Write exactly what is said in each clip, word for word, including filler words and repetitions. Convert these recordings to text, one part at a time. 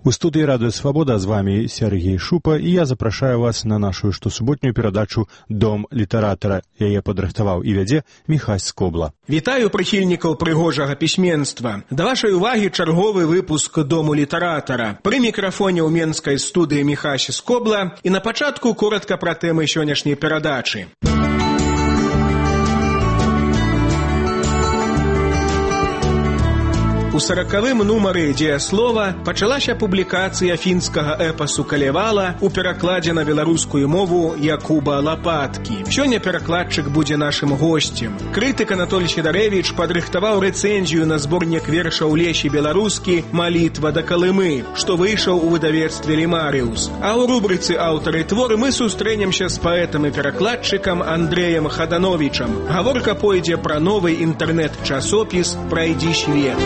У студыі радыё «Свабода» з вамі Сергей Шупа, і я запрашаю вас на нашу штосуботнюю перадачу «Дом літаратара». Яе падрыхтаваў і вядзе Міхась Скобла. Вітаю прыхільнікаў прыгожага пісьменства. Да вашай увагі чарговы выпуск «Дому літаратара». Пры мікрафоне ў менскай студыі Міхась Скобла, і на пачатку коратка пра тэмы сённяшняй перадачы. У саракавым нумары «Дзеяслова» пачалася публікацыя фінскага эпасу «Калевала» у перакладзе на беларускую мову Якуба Лапаткі. Сёння перакладчык будзе нашым госцем. Крытык Анатоль Сідарэвіч падрыхтаваў рэцэнзію на зборнік вершаў Лесі Беларускі «Малітва да Калымы», што выйшаў у выдавецтве «Лімарыус». А ў рубрыцы «Аўтары творы» мы сустрэнемся з паэтам і перакладчыкам Андрэем Хадановічам. Гаворка пойдзе пра новы інтэрнэт-часопіс «Прайдзі свет».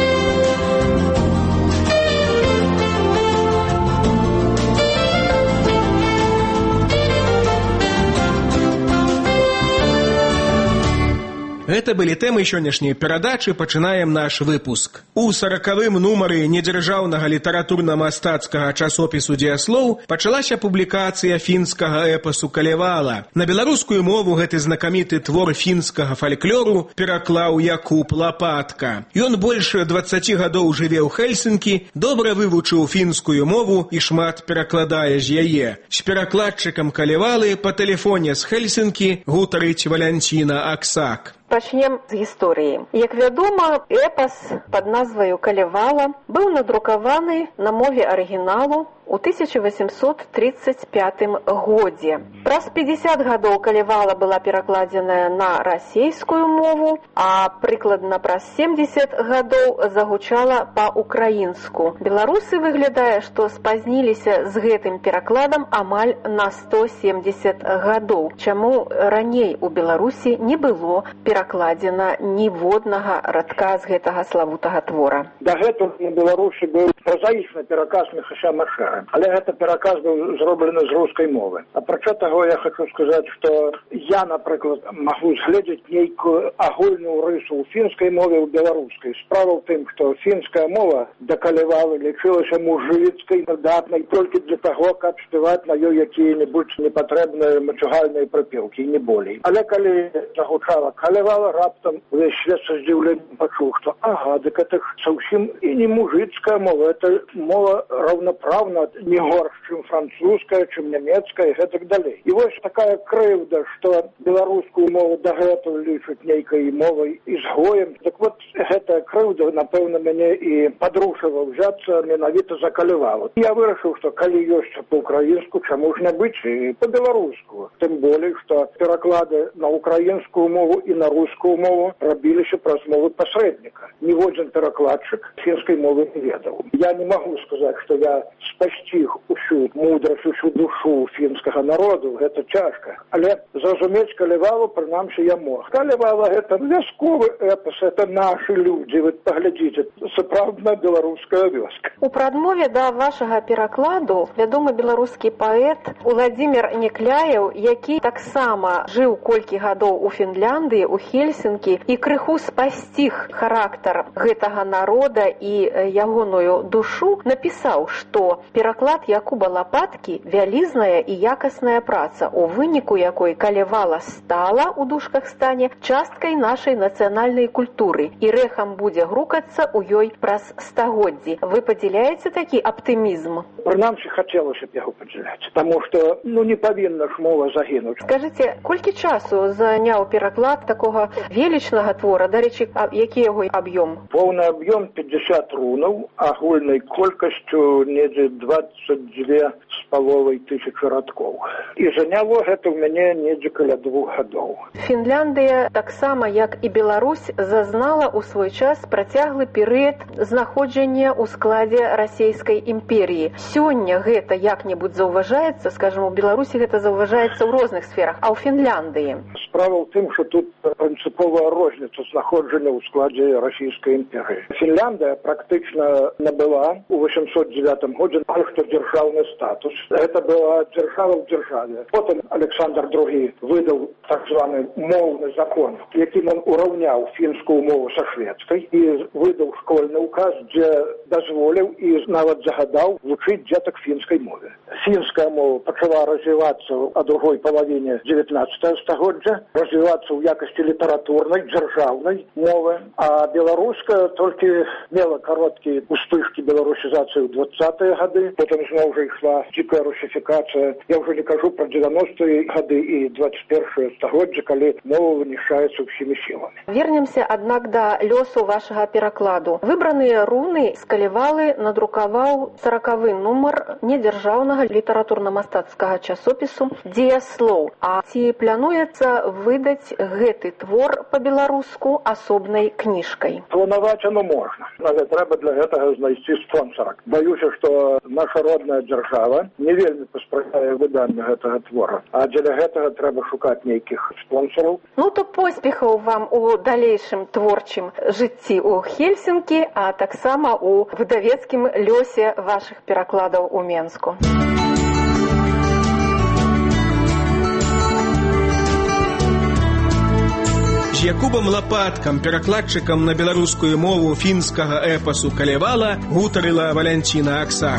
Гэта былі тэмы сённяшняй перадачы, пачынаем наш выпуск. У саракавым нумары недзяржаўнага літаратурна-мастацкага часопісу «Дзеяслоў» пачалася публікацыя фінскага эпасу «Калевала». На беларускую мову гэты знакаміты твор фінскага фальклору пераклаў Якуб Лапатка. Ён больш дваццаці гадоў жыве ў Хельсінкі, добра вывучыў фінскую мову і шмат перакладае з яе. З перакладчыкам «Калевалы» па тэлефоне з Хельсінкі гутарыць Валянціна Аксак. Пачнем з гісторыі. Як вядома, эпас пад назваю «Калевала» быў надрукаваны на мове арыгіналу у тысяча васемсот тридцать пятым годзе. Праз пятьдесят гадоў «Калевала» была перакладзеная на расейскую мову, а прыкладна праз семьдесят гадоў загучала па-украінску. Беларусы, выглядае, што спазніліся з гэтым перакладам амаль на сто семьдесят гадоў, чаму раней у Беларусі не было перакладзена ніводнага радка з гэтага славутага твора. Дагэтуль на Беларусі быў празаічны пераказ Міхася Машэра, але гэта пераказ быў зроблены з рускай мовы. Апрача таго, я хочу сказаць, што я, напрыклад, магу згледзець нейкую агульную рысу ў фінскай мове ў беларускай. Справа ў тым, што фінская мова да Калевалы лічылася мужыцкай, надатнай толькі для таго, каб спяваць на ёй якія-небудзь непатрэбныя мачугальныя прыпеўкі, не болей. Але калі загучала Калевала, раптам увесь свет са здзіўленнем пачуў, што ага, дык это зусім і не мужыцкая мова, это мова раўнапраўна, не горш, чым французская, чым нямецкая і гэтак далей. І вось такая крыўда, што беларускую мову дагэтуль лічаць нейкай мовай ізгоем. Так вот, гэтая крыўда, напэўна, мяне і падрушыла ўзяцца менавіта за Калевалу. Я вырашыў, што калі ёсць па-украінску, чаму ж не быць і па-беларуску. Тым болей, што пераклады на украінскую мову і на рускую мову рабіліся праз мовы пасрэдніка. Ніводзін перакладчык фінскай мовы не ведаў. Я не магу сказаць, што я спасціг усю мудрасць, усю душу фінскага народу, гэта цяжка. Але зразумець Калевалу, прынамсі, я мог. Калевала — гэта вясковы эпас, это нашы людзі. Вы паглядзіце, сапраўдная беларуская вёска. У прадмове да вашага перакладу вядомы беларускі паэт Уладзімір Некляеў, які таксама жыў колькі гадоў у Фінляндыі, у Хельсінкі, і крыху спасціг характар гэтага народа і ягоную душу, напісаў, што пераклад Якуба Лапаткі вялізная і якасная праца, у выніку якой Калевала стала, у дужках стане, часткай нашай нацыянальнай культуры і рэхам будзе грукацца ў ёй праз стагоддзі. Вы падзяляеце такі аптымізм? Прынамсі, хацелася б яго падзяляць, таму што ну не павінна ж мова загінуць. Скажыце, колькі часу заняў пераклад такога велічнага твора? Дарэчы, які яго аб'ём? Поўны аб'ём пятьдесят рунаў, агульнай колькасцю недзе двадцать две з паловай тысячы радкоў. І заняло гэта ў мяне недзе каля двух гадоў. Фінляндыя, таксама як і Беларусь, зазнала ў свой час працяглы перыяд знаходжання ў складзе расійскай імперіі. Сёння гэта як-небудзь заўважаецца, скажам, у Беларусі гэта заўважаецца ў розных сферах, а ў Фінляндыі? Справа ў тым, што тут прынцыповая розніца знаходжання ў складзе расійскай імперіі. Фінляндыя практычна набыла у восемьсот девятым годзе мали што дзяржаўны статус. Гэта была дзяржава ў дзяржаве. Потым Александр другі выдаў так званы моўны закон, якім он ураўняў фінскую мову са шведскай і выдаў школьны указ, дзе дазволіў і нават загадаў вучыць дзетак фінскай мове. Фінская мова пачала развівацца ў другой палавіне дзевятнаццатага стагоддзя, развівацца ў якасці літаратурнай, дзяржаўнай мовы, а беларуская толькі мела кароткія успышкі беларусізацыі ў двадцатыя гады, потым зноў жа ішла дзікая русіфікацыя. Я ўжо не кажу пра дзевяностыя гады і двадцать першае стагоддзя, калі мова вынішаецца ўсімі сіламі. Вернемся, аднак, да лёсу вашага перакладу. Выбраныя руны з Калевалы надрукаваў саракавы нумар недзяржаўнага літаратурна-мастацкага часопісу «Дзеяслоў». А ці плануецца выдаць гэты твор па-беларуску асобнай кніжкай? Планаваць оно можна, але трэба для гэтага знайсці спонсора. Баюся, што наша родная дзяржава не вельмі паспрыяе выданню гэтага твора, а дзеля гэтага трэба шукаць нейкіх спонсораў. Ну то поспехаў вам у далейшым творчым жыцці ў Хельсінкі, а таксама у выдавецкім лёсе вашых перакладаў у Менску. З Якубам Лапаткам, перакладчыкам на беларускую мову фінскага эпасу «Калевала», гутарыла Валянціна Аксак.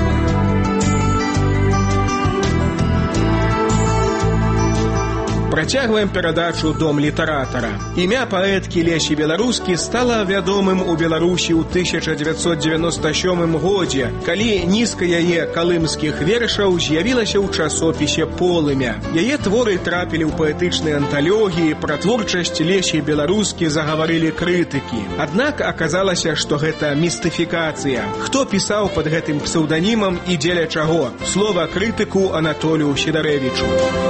Працягваем перадачу «Дом літаратара». Імя паэткі Лесі Беларускі стала вядомым у Беларусі ў тысяча дзевяцьсот дзевяноста сёмым годзе, калі нізка яе калымскіх вершаў з'явілася ў часопісе «Полымя». Яе творы трапілі ў паэтычныя анталогіі, пра творчасць Лесі Беларускі загаварылі крытыкі. Аднак аказалася, што гэта містыфікацыя. Хто пісаў пад гэтым псеўданімам і дзеля чаго? Слова крытыку Анатолію Сідарэвічу.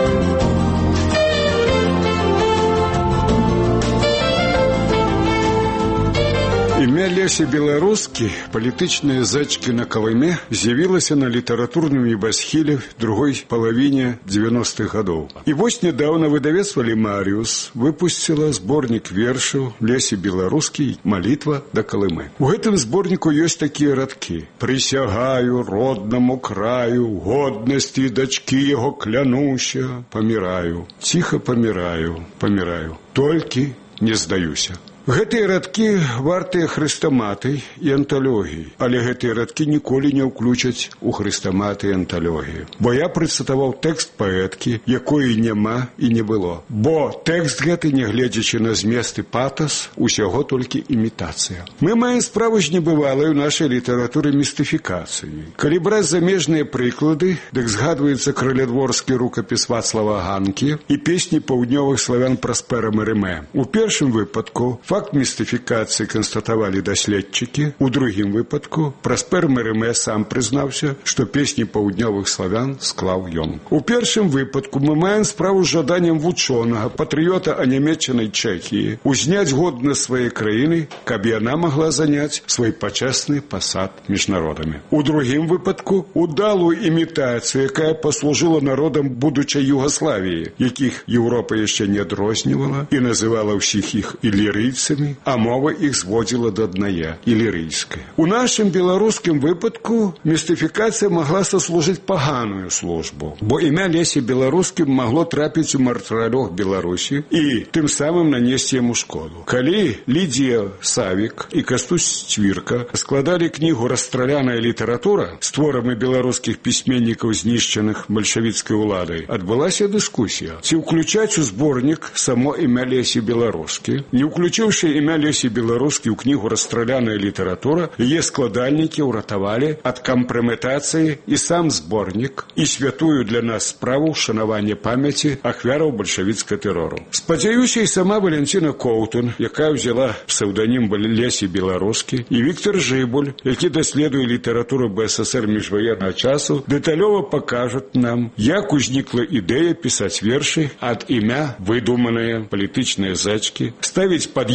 Імя Лесі Беларускі, палітычныя зачкі на Калыме, з'явілася на літаратурным небасхіле в другой палавіне дзевяностых гадоў. І вось нядаўна выдавецтва «Лемаріус» выпусціла зборнік вершаў Лесі Беларускі «Малітва да Калымы». У гэтым зборніку ёсць такія радкі: «Прысягаю роднаму краю, годнасці дачкі яго клянуся, паміраю, ціха паміраю, паміраю, толькі не здаюся». Гэтыя радкі вартыя хрэстаматый і анталогіі, але гэтыя радкі ніколі не ўключаць у хрэстаматы і анталогію. Бо я працытаваў тэкст паэткі, якой няма і не было. Бо тэкст гэты, нягледзячы на змест і патас, усяго толькі імітацыя. Мы маем справу з небывалай у нашай літаратуры містыфікацыі. Калі браць замежныя прыклады, дык згадваецца крылядворскі рукапіс Вацлава Ганкі і песні паўднёвых славян Праспера Мерымэ. У першым выпадку факт містыфікацыі канстатавалі даследчыкі. У другім выпадку Праспер Мерымэ сам прызнаўся, што песні паўднёвых славян склаў ён. У першым выпадку мы маем справу з жаданнем вучонага, патрыёта анямечанай Чэхіі узняць годнасць сваёй краіны, каб яна магла заняць свой пачэсны пасад між народамі. У другім выпадку удалую імітацыю, якая паслужыла народам будучай Югаславіі, якіх Еўропа яшчэ не адрознівала і называла ўсіх іх ілірыйцамі, а мова іх зводзіла да аднае – ілірыйская. У нашым беларускім выпадку містыфікацыя магла саслужыць паганую службу, бо імя Лесі Беларускі магло трапіць у мартыралёг Беларусі і тым самым нанесці яму шкоду. Калі Лідія Савік і Кастусь Цвірка складалі кнігу «Расстраляная літаратура» з творамі беларускіх пісьменнікаў, знішчаных бальшавіцкай уладай, адбылася дыскусія, ці ўключаць у зборнік само імя Лесі Беларускі. Не ўключыўшы імя Лесі Беларускі ў кнігу «Расстраляная літаратура», яе складальнікі ўратавалі ад кампраметацыі і сам зборнік, і святую для нас справу шанавання памяці ахвяраў бальшавіцкага тэрору. Спадзяюся, і сама Валянціна Коўтун, якая ўзяла псеўданім Лесі Беларускі, і Віктор Жыбуль, які даследуе літаратуру БССР міжваеннага часу, дэталёва пакажуць нам, як узнікла ідэя пісаць вершы ад імя выдуманыя палітычныя зачкі, ставіць пад іх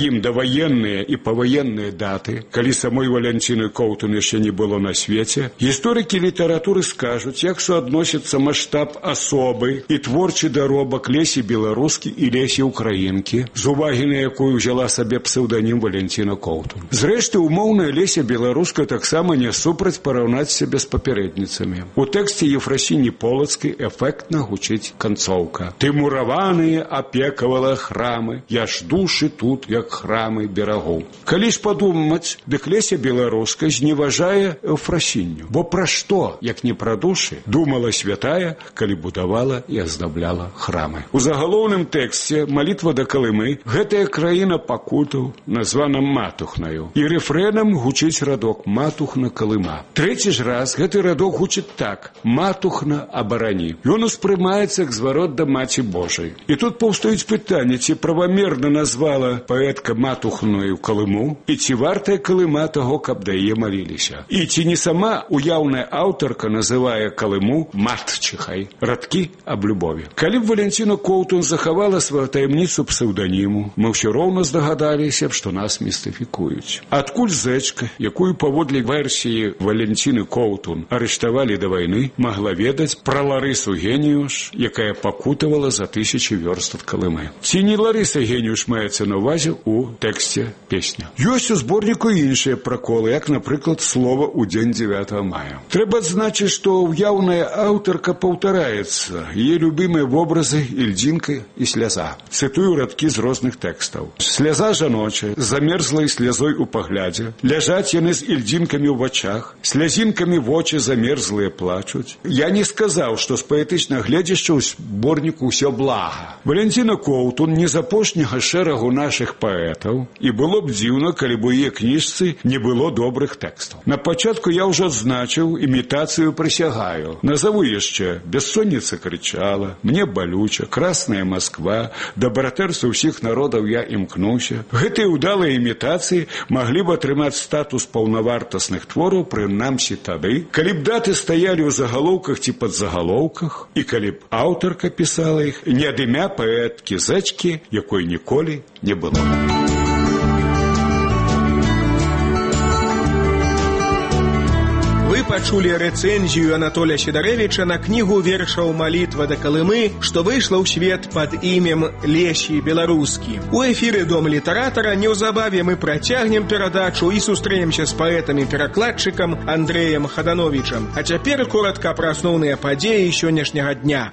ім даваенныя і паваенныя даты, калі самой Валянціны Коўтун яшчэ не было на свеце, гісторыкі літаратуры скажуць, як суадносіцца маштаб асобы і творчы даробак Лесі Беларускі і Лесі Украінкі, з увагі на якую взяла сабе псеўданім Валянціна Коўтун. Зрэшты, умоўная Леся Беларуска таксама не супраць параўнаць сябе з папярэдніцамі. У тэксце Ефрасіні Полацкай эфектна гучыць канцоўка. Ты мураваныя апекавала храмы, я ж душы тут, як храмы берагоў. Калі ж падумаць, дык Леся Беларуска зневажае Ефрасінню. Бо пра што, як не пра душы, думала святая, калі будавала і аздабляла храмы. У загалоўным тэксце «Малітва да Калымы» гэтая краіна пакутаў названа Матухнаю. І рэфрэнам гучыць радок «Матухна Калыма». Трэці ж раз гэты радок гучыць так «Матухна абарані». Ён успрымаецца як зварот да Маці Божай. І тут паўстаюць пытанне, ці правамерна назвала паэтка Матухную Калыму, і ці вартая Калыма таго, каб да яе маліліся. І ці не сама уяўная аўтарка называе Калыму матчыхай. Радкі аб любові. Калі б Валянціна Коўтун захавала сваю таямніцу псеўданіму, мы ўсё роўна здагадаліся б, што нас містыфікуюць. Адкуль зэчка, якую паводле версіі Валянціны Коўтун арыштавалі да вайны, магла ведаць пра Ларысу Геніюш, якая пакутавала за тысячы вёрст ад Калымы. Ці не Ларыса Геніюш маецца на ўвазе ў тэксце песня. Ёсць у зборніку іншыя праколы, як, напрыклад, слова ў дзень дзевятага мая. Трэба адзначыць, што ўяўная аўтарка паўтараецца. Яе любімыя вобразы Ільдзінка і сляза. Цытую радкі з розных тэкстаў. Сляза жаночая, з замерзлай слязой у паглядзе. Ляжаць яны з ільдзінкамі ў вачах. Слязінкамі вочы замерзлыя плачуць. Я не сказаў, што з паэтычнага гледзяшча ў зборніку ўсё блага. Валянціна Коўтун не з апошняга шэрагу нашых паэтаў, і было б дзіўна, калі б у яе кніжцы не было добрых тэкстаў. На пачатку я ўжо адзначыў імітацыю «Прысягаю». Назаву яшчэ «Бессонница кричала», «Мне болюча», «Красная Москва», «Да братэрства ўсіх народаў я імкнуся». Гэтыя ўдалыя імітацыі маглі б атрымаць статус паўнавартасных твораў, прынамсі тады, калі б даты стаялі ў загалоўках ці падзагалоўках, і калі б аўтарка пісала іх не ад імя паэткі зэчкі, якой ніколі не было. Вы пачулі рэцэнзію Анатолія Сідарэвіча на кнігу вершаў «Малітва да Калымы», што выйшла ў свет пад імем Лесі Беларускі. У эфіры Дом літаратара неўзабаве мы працягнем перадачу і сустрэнемся з паэтам і перакладчыкам Андрэем Хадановічам. А цяпер коратка пра асноўныя падзеі сённяшняга дня.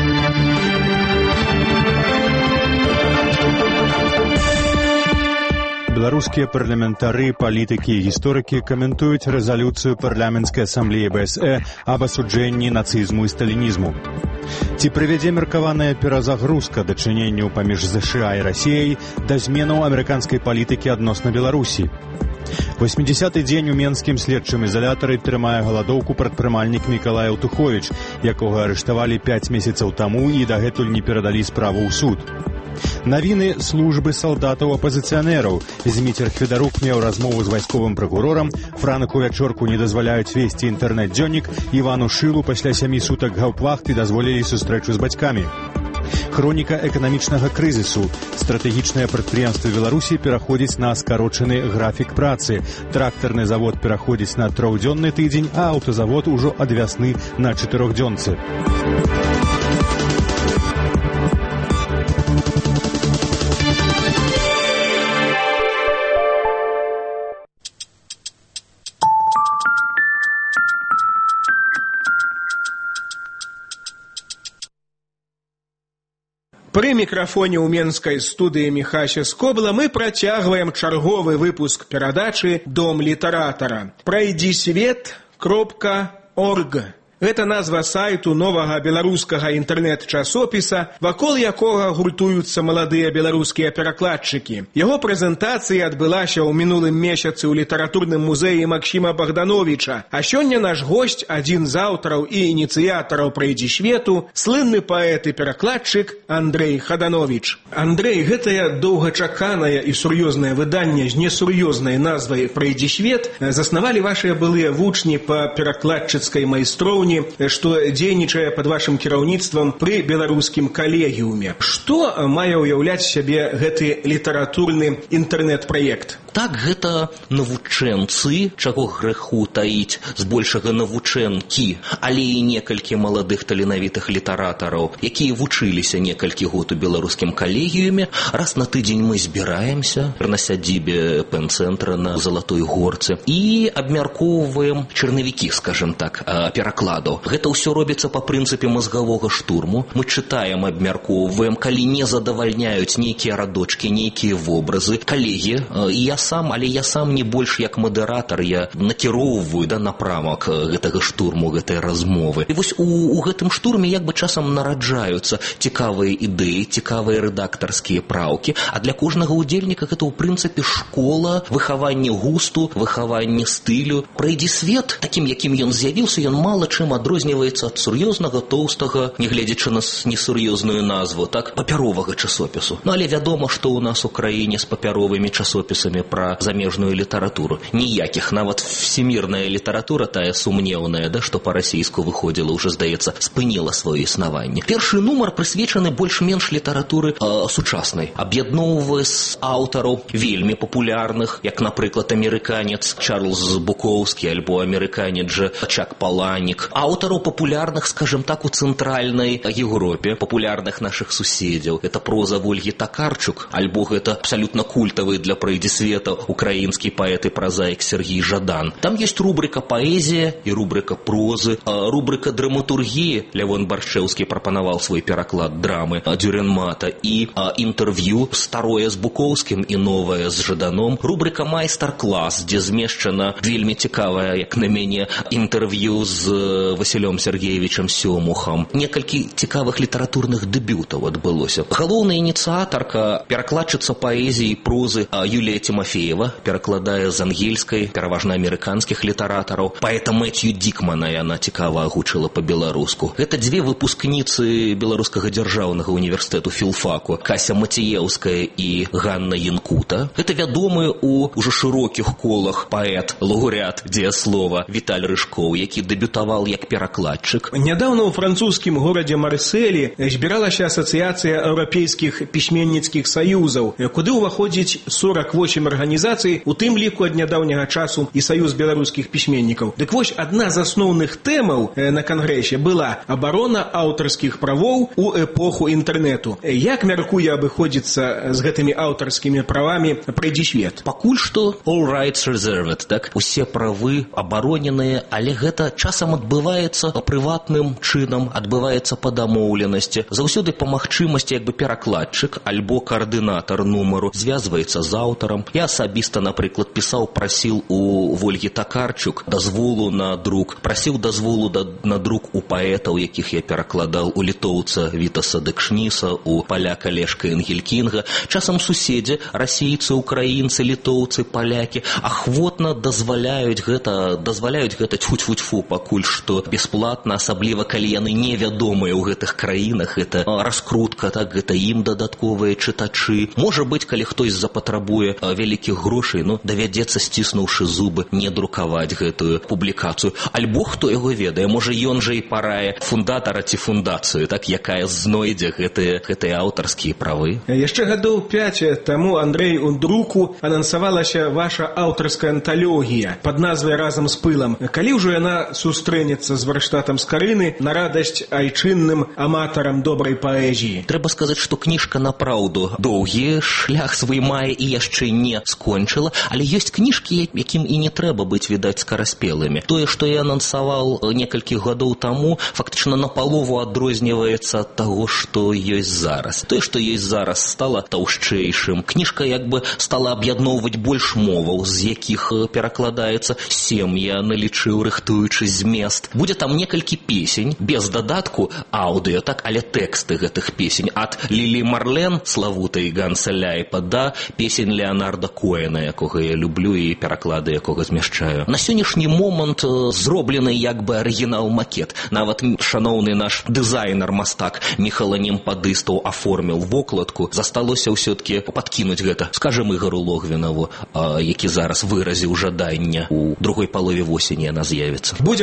Беларускія парламентары, палітыкі і гісторыкі каментуюць рэзалюцыю парламенцкай асамблеі БСЭ аб асуджэнні нацызму і сталінізму. Ці прывядзе меркаваная перазагрузка дачыненняў паміж ЗША і Расіяй да зменаў амерыканскай палітыкі адносна Беларусі? восьмідзясяты дзень у менскім следчым ізалятары трымае галадоўку прадпрымальнік Мікалай Аўтуховіч, якога арыштавалі пяць месяцаў таму і дагэтуль не перадалі справу ў суд. Навіны службы салдатаў-апазіцыянераў. Зміцер Федарук меў размову з вайсковым пракурорам, Франку Вячорку не дазваляюць весці інтэрнэт-дзённік, Івану Шылу пасля сямі сутак гаўпвахты дазволілі сустрэчу з бацькамі. Хроніка эканамічнага крызісу. Стратэгічныя прадпрыемствы Беларусі пераходзяць на скарочаны графік працы. Трактарны завод пераходзіць на трохдзённы тыдзень, а аўтазавод ужо ад вясны на чатырох-дзёнцы. Пры мікрафоне ў менскай студыі Міхася Скобла мы працягваем чарговы выпуск перадачы «Дом літаратара». Прайдзі свет кропка орг. Гэта назва сайту новага беларускага інтэрнэт-часопіса, вакол якога гуртуюцца маладыя беларускія перакладчыкі. Яго прэзентацыя адбылася ў мінулым месяцы ў літаратурным музеі Максіма Богдановича, а сёння наш госць, адзін з аўтараў і ініцыятараў «Прайдзі свету», слынны паэт і перакладчык Андрэй Хадановіч. Андрэй, гэтае доўгачаканае і сур'ёзнае выданне з несур'ёзнай назвай «Прайдзі свет» заснавалі вашыя былыя вучні па перакладчыцкай майстроўні сёння, што дзейнічае пад вашым кіраўніцтвам пры беларускім калегіуме. Што мае ўяўляць сябе гэты літаратурны інтэрнэт-праект? Так, гэта навучэнцы, чаго грэху таіць, збольшага навучэнкі, але і некалькі маладых таленавітых літаратараў, якія вучыліся некалькі год у беларускім калегіуме. Раз на тыдзень мы збіраемся на сядзібе пэн-цэнтра на Залатой Горцы і абмяркоўваем чарнавікі, скажем так, перакладаў. Гэта ўсё робіцца па прынцыпе мазгавога штурму. Мы чытаем, абмяркоўваем, калі не задавальняюць нейкія радочкі, нейкія вобразы. Калегі, і я сам, але я сам не больш як мадэратар, я накіроўваю да напрамак гэтага штурму, гэтай размовы. І вось у, у гэтым штурме як бы часам нараджаюцца цікавыя ідэі, цікавыя рэдактарскія праўкі, а для кожнага удзельніка гэта ў прынцыпе школа, выхаванне густу, выхаванне стылю. Прайдзі свет, такім, якім ён з'явіўся, ён мала чым адрозніваецца ад сур'ёзнага, тоўстага, нягледзячы на несур'ёзную назву, так, папяровага часопісу. Ну, але вядома, што ў нас у краіне з папяровымі часопісамі пра замежную літаратуру. Ніякіх, нават всемірная літаратура, тая сумнеўная, да, што па-расійску выходзіла, уже, здаецца, спыніла сваё існаванне. Першы нумар прысвечаны больш-менш літаратуры э, сучаснай. Аб'ядноўвае з аўтараў вельмі папулярных, як, напрыклад, амерыканец Чарльз Букоўскі альбо амерыканец жа Чак Паланік. Аўтараў папулярных, скажем так, у цэнтральнай Европе, папулярных нашых суседзяў. Это проза Вольгі Такарчук, альбо гэта абсалютна культавы для прайдзі света украінскі паэт і празаік Сергій Жадан. Там ёсць рубрика паэзія і рубрика прозы, рубрика драматургіі. Лявон Баршчэўскі прапанаваў свой пераклад драмы Дюренмата і інтэрв'ю старое з Букоўскім і новае з Жаданом. Рубрика майстар-клас, дзе змешчана вельмі цікавая, як на мяне, інтэрв'ю з Васілём Сергеевичем Сёмухам. Некалькі цікавых літаратурных дэбютаў адбылося. Галоўная ініцыятарка, перакладчыца паэзіі і прозы Юлія Тимофеева, перакладае з ангельскай, пераважна амерыканскіх літаратараў. Паэта Мэцью Дікмана яна цікава агучыла па-беларуску. Гэта дзве выпускніцы Беларускага дзяржаўнага універсітэту філфаку, Кася Мацееўская і Ганна Янкута. Гэта вядомы у ўжо шырокіх колах паэт, лаўрэат дзеяслова Віталь Рыжкоў, які дэбютаваў як перакладчык. Нядаўна ў французскім горадзе Марселі збіралася асацыяцыя еўрапейскіх пісьменніцкіх саюзаў, куды ўваходзіць сорок восемь арганізацый, у тым ліку ад нядаўняга часу і саюз беларускіх пісьменнікаў. Дык вось, адна з асноўных тэмаў на кангрэсе была абарона аўтарскіх правоў у эпоху інтэрнэту. Як мяркуе абыходзіцца з гэтымі аўтарскімі правамі прайдзі свет? Пакуль што all rights reserved, так? Усе правы абароненыя, але гэта часам адбываецца прыватным чынам, адбываецца па дамоўленасці. Заўсёды па магчымасці як бы перакладчык альбо каардынатар нумару звязваецца з аўтарам. Я асабіста, напрыклад, пісаў, прасіл у Вольгі Такарчук дазволу на друк, прасіў дазволу да, на друк у паэтаў, якіх я перакладаў, у літоўца Вітаса Дэкшніса, у паляка Лешка Энгелькінга. Часам суседзі, расійцы, украінцы, літоўцы, палякі ахвотна дазваляюць гэта, дазваляюць гэта тьфу-тьфу-тьфу, пакуль што бясплатна, асабліва калі яны невядомыя ў гэтых краінах. Гэта раскрутка, так, гэта ім дадатковыя чытачы. Можа быць, калі хтось запатрабуе вялікіх грошай, ну, давядзецца, сціснуўшы зубы, не друкаваць гэтую публікацыю. Альбо хто яго ведае, можа ён жа і парае фундатара ці фундацыю, так, якая знойдзе гэтыя, гэтыя аўтарскія правы. Яшчэ гадоў пяць таму, Андрэй, у друку анансавалася ваша аўтарская анталогія пад назвай «Разам з пылам». Калі ўжо яна сустрэнецца з варштатам Скарыны на радасць айчынным аматарам добрай паэзіі? Трэба сказаць, што кніжка напраўду доўгі шлях свой мае і яшчэ не скончыла, але ёсць кніжкі, якім і не трэба быць, відаць, скараспелымі. Тое, што я анансаваў некалькі гадоў таму, фактычна напалову адрозніваецца ад таго, што ёсць зараз. Тое, што ёсць зараз, стала таўшчэйшым. Кніжка як бы стала аб'ядноўваць больш моваў, з якіх перакладаецца сем, я налічыў, рыхтуючы змест. Будзе там некалькі песень, без дадатку аўдыё, так, але тэксты гэтых песень. Ад Лілі Марлен, славутай Ганса Ляйпа, да песень Леонарда Коэна, якога я люблю і пераклады якога змяшчаю. На сённяшні момант зроблены як бы арыгінал-макет. Нават шаноўны наш дызайнер-мастак Міхала Немпадыстаў аформіў вокладку. Засталося ўсё-ткі падкінуць гэта, скажем, Ігару Логвінаву, які зараз выразіў жаданне. У другой палове восені яна з'явіцца. Будзем чакаць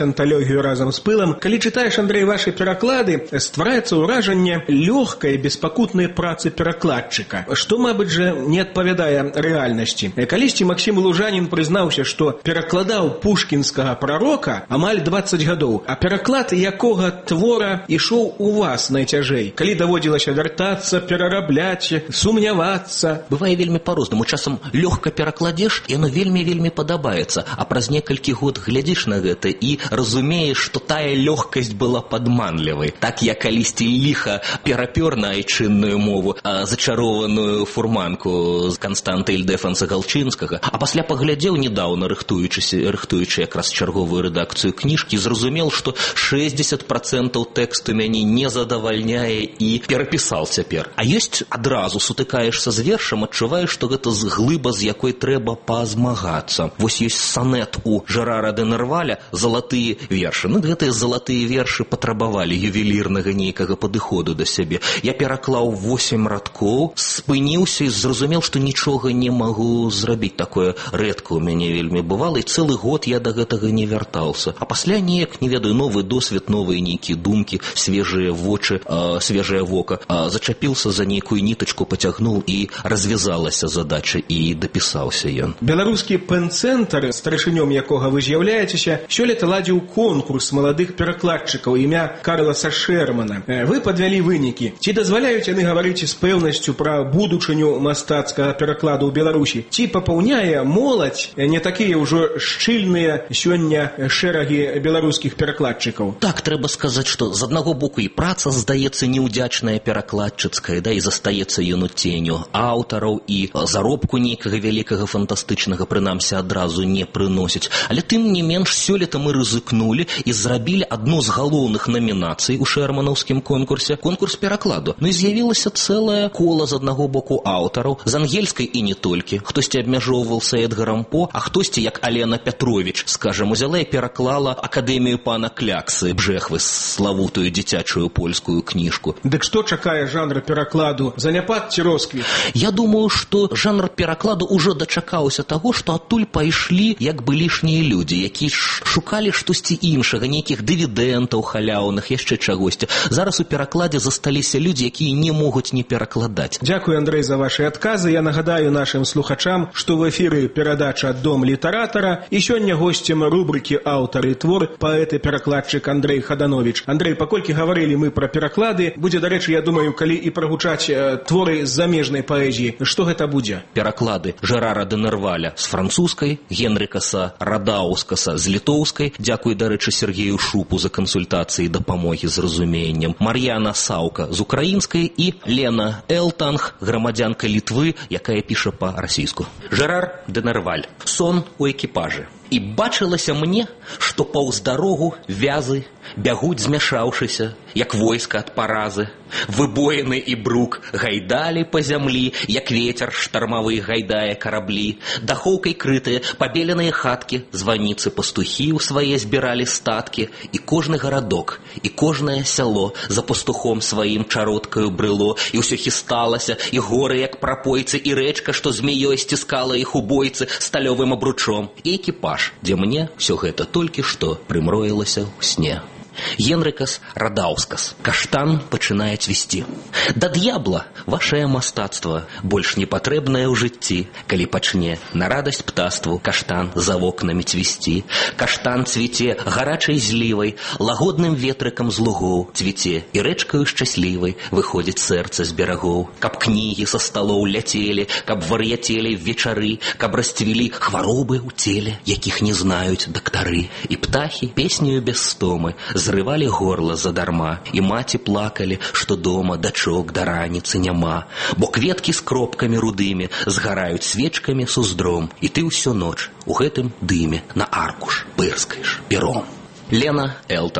санталогію разам з пылам. Калі чытаеш, Андрэй, вашы пераклады, ствараецца ўражанне лёгкай, беспакутнай працы перакладчыка, што, мабыць жа, не адпавядае рэальнасці. Калісьці Максім Лужанін прызнаўся, што перакладаў пушкінскага прарока амаль дваццаць гадоў, а пераклад якога твора ішоў у вас найцяжэй, калі даводзілася вяртацца, перарабляць, сумнявацца? Бывае вельмі па-рознаму. Часам лёгка перакладзеш, і яно вельмі-вельмі падабаецца, а праз некалькі год глядзіш на гэта і разумееш, што тая лёгкасць была падманлівай. Так я калісьці ліха перапёр на айчынную мову а, зачарованую фурманку з Канстанта Ільдэфанса Галчынскага, а пасля паглядзеў недаўна, рыхтуючыся, рыхтуючы якраз чарговую рэдакцыю кніжкі, зразумеў, што шэсцьдзесят процентаў тэксту мяне не задавальняе і перапісаў цяпер. А ёсць адразу сутыкаешся з вершам, адчуваеш, што гэта з глыба, з якой трэба пазмагацца. Вось ёсць санет у Жерара де Нерваля «Залатыя вершы». Ну, гэтыя залатыя вершы патрабавалі ювелірнага нейкага падыходу да сябе. Я пераклаў восем радкоў, спыніўся і зразумеў, што нічога не магу зрабіць. Такое рэдка ў мяне вельмі бывала, і цэлы год я да гэтага не вяртаўся. А пасля неяк, не ведаю, новы досвед, новыя нейкія думкі, свежыя вочы, э, свежае вока. Э, зачапіўся за нейкую нітачку, пацягнуў, і развязалася задача, і дапісаўся ён. Беларускі пэн-цэнтр, старшынём якога вы з'яўляецеся, сёлета ладзіў конкурс маладых перакладчыкаў імя Карласа Шермана. Вы падвялі вынікі. Ці дазваляюць яны гаварыць з пэўнасцю пра будучыню мастацкага перакладу ў Беларусі? Ці папаўняе моладзь не такія ўжо шчыльныя сёння шэрагі беларускіх перакладчыкаў? Так, трэба сказаць, што з аднаго боку і праца, здаецца, неўдзячная перакладчыцкая, да, і застаецца ён у ценю аўтараў, і заробку нейкага вялікага фантастычнага прынамсі адразу не прыносіць. Але тым не менш, сёлета мы рызыкнулі і зрабілі адну з галоўных номінацый у шэрманаўскім конкурсе, конкурс перакладу. Ну і з'явілася цэлае кола з аднаго боку аўтараў, з ангельскай і не толькі. Хтосьці абмяжоўваўся Эдгарам По, а хтосьці, як Алена Пятровіч, скажам, узяла і пераклала Акадэмію пана Кляксы, Бжэхвы, славутую дзіцячую польскую кніжку. Дык што чакае жанр перакладу? Заняпад ці росквіт? Я думаю, што жанр перакладу ўжо дачакаўся таго, што адтуль пайшлі як бы лішнія людзі, якія шукалі штосьці іншага, нейкіх дывідэнтаў халяўных, яшчэ чагосьці. Зараз у перакладзе засталіся людзі, якія не могуць не перакладаць. Дзякую, Андрэй, за вашы адказы. Я нагадаю нашым слухачам, што в эфіры перадача «Дом літаратара», і сёння госцем рубрыкі «Аўтар і твор» паэт і перакладчык Андрэй Хаданович. Андрэй, паколькі гаварылі мы пра пераклады, будзе, дарэчы, я думаю, калі і прагучаць э, творы з замежнай паэзіі, што гэта будзе? Пераклады Жерара де Нерваля з французскай, Генрыкаса Радаўскаса з літоўскай, дзякуй, дарэчы, Сергею Шупу за кансультацыі і дапамогі з разуменнем, Мар'яна Саўка з украінскай і Лена Элтанг, грамадзянка Літвы, якая піша па-расійску. Жерар де Нерваль. Сон у экіпажы. І бачылася мне, што паўз дарогу вязы бягуць змяшаўшыся, як войска ад паразы. Выбоіны і брук гайдалі па зямлі, як вецер штармавы гайдае караблі. Дахоўкай крытыя пабеленыя хаткі, званіцы пастухі ў свае збіралі статкі. І кожны гарадок, і кожнае сяло за пастухом сваім чароткаю брыло, і ўсё хісталася, і горы, як прапойцы, і рэчка, што змеёй сціскала іх у бойцы сталёвым абручом, і экіпаж, дзе мне ўсё гэта толькі што прымроілася ў сне. Генрыкас Радаўскас. Каштан пачынае цвісці. Да д'ябла вашае мастацтва, больш не патрэбнае ў жыцці, калі пачне на радасць птаству каштан за вокнамі цвісці. Каштан цвіце гарачай злівай, лагодным ветрыкам з лугоў цвіце, і рэчкаю шчаслівай выходзіць сэрца з берагоў. Каб кнігі са сталоў ляцелі, каб вар'яцелі вечары, каб расцвілі хваробы ў целе, якіх не знаюць дактары. І птахі песнею без стомы зрывалі горла задарма, і маці плакалі, што дома дачок да раніцы няма, бо кветкі з кропкамі рудымі згараюць свечкамі с уздром, і ты ўсё ноч у гэтым дыме на аркуш пырскаеш пером. Лена Элтанг.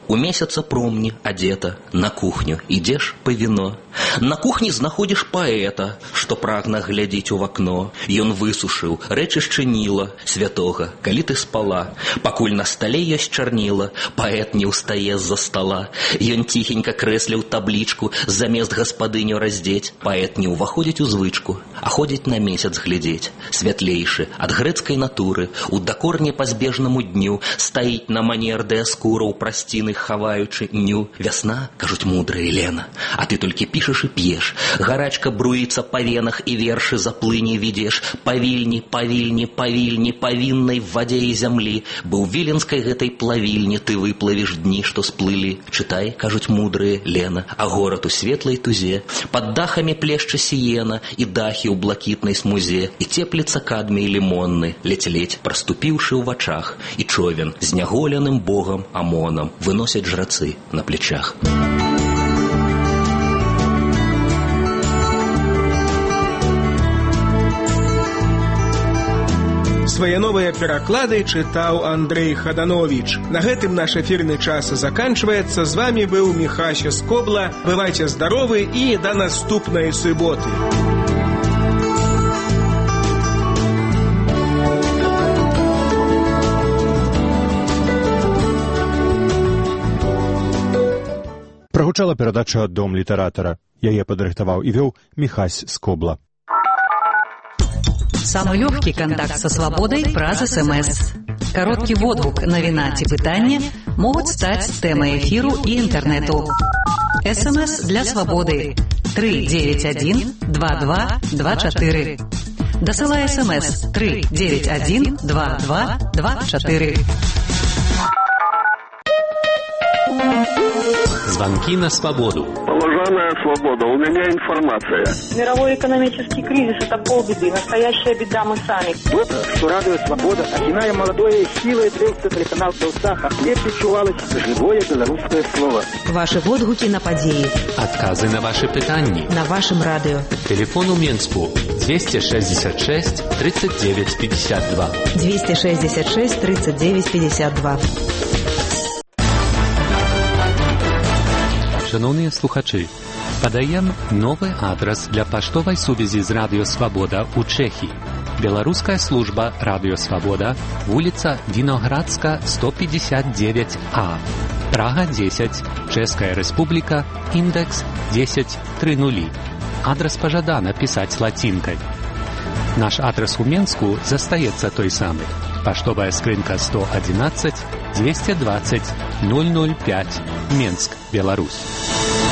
У месяца промні адзета, на кухню ідзеш па віно. На кухні знаходзіш паэта, што прагна глядзець у вакно. Ён высушыў рэчышча Ніла святога, калі ты спала. Пакуль на стале ёсць чарніла, паэт не ўстае з-за стала. Ён ціхенька крэсліў таблічку, замест гаспадыню раздзець. Паэт не ўваходзіць у звычку, а ходзіць на месяц глядзець. Святлейшы ад грэцкай натуры, у дакорне пазбежнаму дню, стаіць на манер дыаскураў прасціны хаваючы ню. Вясна, кажуць мудрая Лена, а ты толькі пішаш і п'еш. Гарачка бруіцца па венах і вершы заплыне відзеш. Павільні, павільні, павільні, павіннай в вадзе і зямлі. Бо ў віленскай гэтай плавільні ты выплавіш дні, што сплылі. Чытай, кажуць мудрая Лена, а горад у светлай тузе. Пад дахамі плешча сіена і дахі ў блакітнай смузе. І цепліцца кадмій лімонны, ледзь-ледзь праступіўшы ў вачах. І човен з няголеным богам Амонам выносяць жрацы на плечах. Свае новыя пераклады чытаў Андрэй Хаданович. На гэтым наш эфірны час заканчваецца. З вами быў Міхася Скобла. Бывайце здаровы і да наступнай суботы. Прагучала перадача «Дом літаратара». Яе падрыхтаваў і вёў Міхась Скобла. Самый легкий контакт со свободой праз СМС. Короткий водгук, навіна ці пытанне могуць стаць тэмай эфіру і інтэрнэту. СМС для свободы три девять один два два два четыре. Дасылай СМС три девять один два два два четыре. Звонки на свободу. Уважаемая свобода, у меня информация. Мировой экономический кризис – это полбеды. Настоящая беда мы сами. Вот, что радио «Свобода», начиная молодое силой древца телеканал «Белсаха», лепше чувалось живое белорусское слово. Ваши водгуки на подеи. Отказы на ваши пытанни. На вашем радио. Телефон у Менску двести шестьдесят шесть тридцать девять пятьдесят два. двести шестьдесят шесть тридцать девять пятьдесят два. Шановні слухачі, подаем новый адрес для поштовой сувязі з Радио Свобода у Чехии. Белорусская служба Радио Свобода, улица Виноградска, сто пятьдесят девять А, Прага десять, Чешская Республика, индекс десять тридцать. Адрес пожадано писать латинкой. Наш адрес у Менску застаецца той самый. Поштовая скрынка сто одиннадцать двести двадцать ноль ноль пять, Менск, Беларусь.